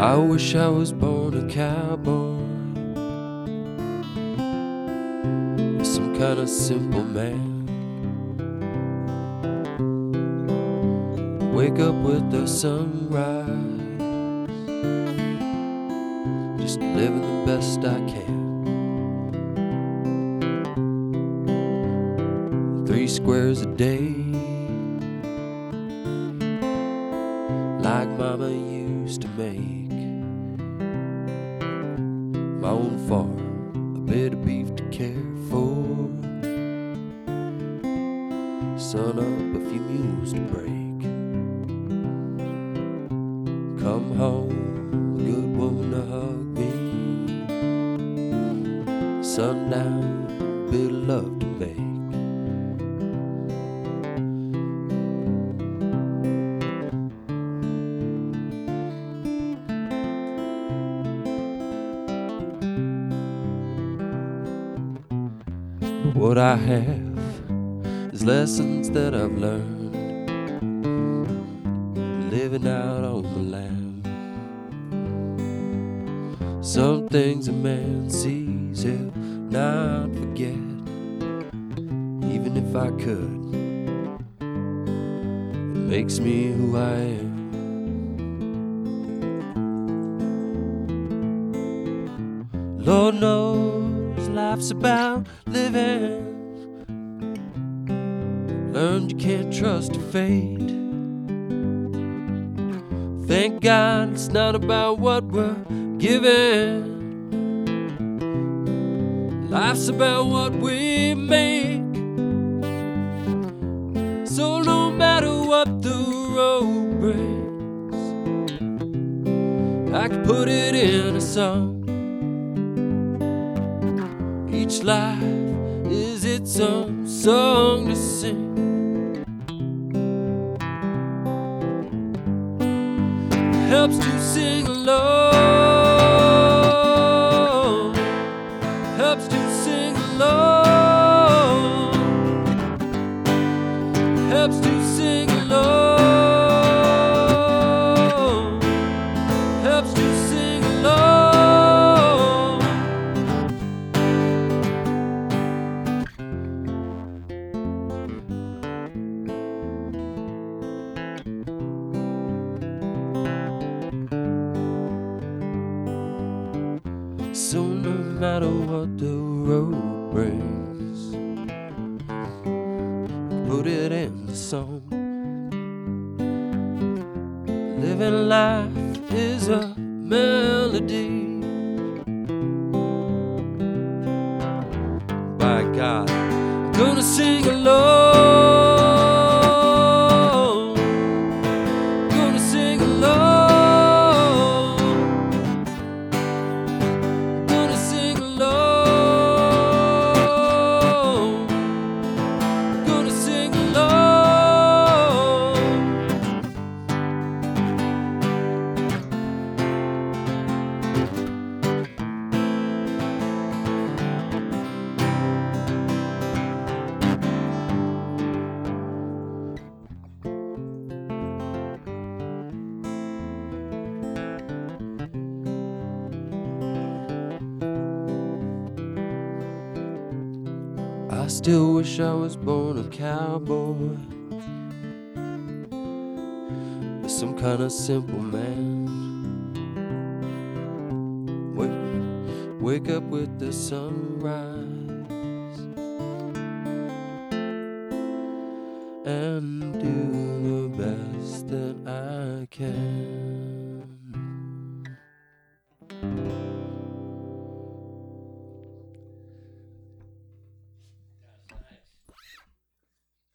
I wish I was born a cowboy, some kind of simple man. Wake up with the sunrise, just living the best I can. 3 squares a day, like mama used to make. My own farm, a bit of beef to care for, sun up, a few mules to break. Come home, a good woman to hug me, sundown, a bit of love to make. What I have is lessons that I've learned, living out on the land. Some things a man sees he'll not forget, even if I could. It makes me who I am. Lord knows life's about living. Learned you can't trust your fate. Thank God it's not about what we're given. Life's about what we make. So no matter what the road brings, I can put it in a song. Each life is its own song to sing. Helps to sing along, helps to sing along, helps to sing along, helps to sing along. So no matter what the road brings, put it in the song. Living life is a melody. By God, I'm gonna sing along, gonna sing along. I still wish I was born a cowboy, some kind of simple man. Wake up with the sunrise and do the best that I can.